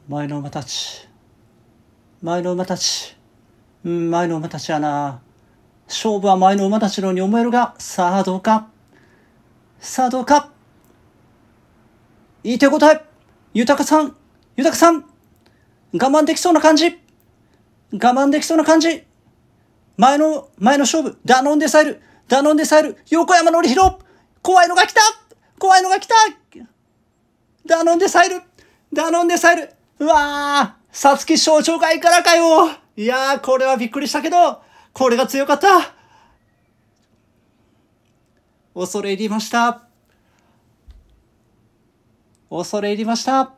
前の馬たち前の馬たちやな。勝負は前の馬たちのように思えるが、さあどうかいい手応え。豊さん我慢できそうな感じ。前の勝負、ダノンデサイル、横山典弘、怖いのが来た。ダノンデサイル、うわー、皐月賞長外からかよ。いやー、これはびっくりしたけど、これが強かった。恐れ入りました。